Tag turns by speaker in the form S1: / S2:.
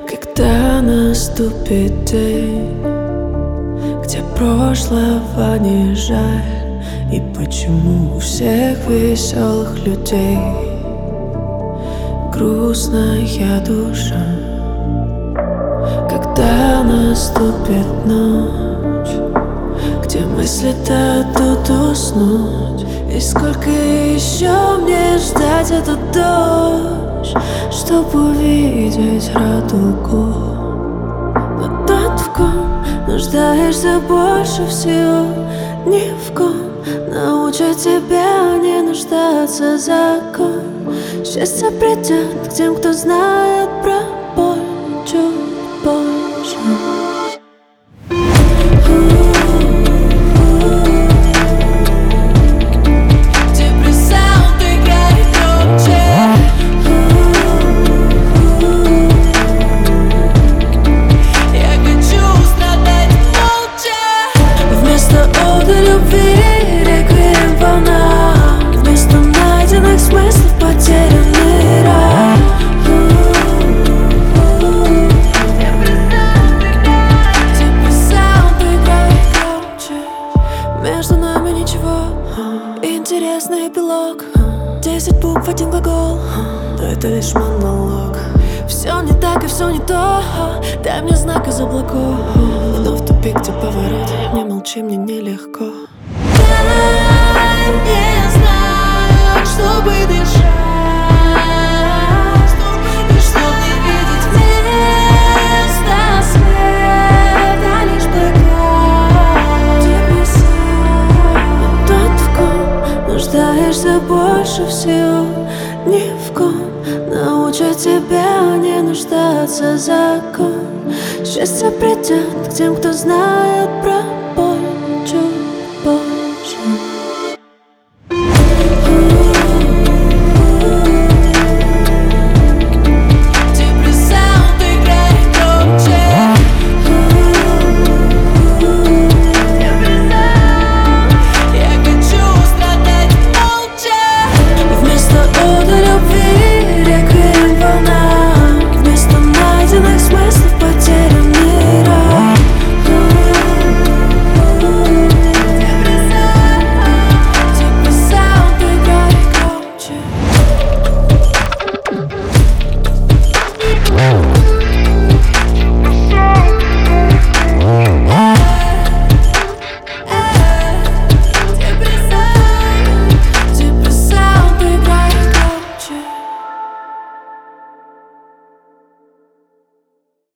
S1: Когда наступит день, где прошлого не жаль, и почему у всех веселых людей грустная душа? Когда наступит ночь, где мысли дадут уснуть, и сколько еще мне ждать этот дождь, чтобы увидеть радугу? Но тот, в ком нуждаешься больше всего, ни в ком научит тебя не нуждаться. Закон счастья придет к тем, кто знает про боль чуть больше. Реквием волна, вместо найденных смыслов потерянный рай. Теперь саунд играет громче. Между нами ничего, интересный эпилог. 10 букв, один глагол, но это лишь монолог. Все не так и все не то, дай мне знак из облаков. Вновь тупик, где поворот, не молчи, мне нелегко. Дай мне знак, чтобы дышать, чтоб не видеть вместо света лишь плакат. Но тот, в ком нуждаешься больше всего, ни в ком научит тебя не нуждаться. Закон счастья придет к тем, кто знает про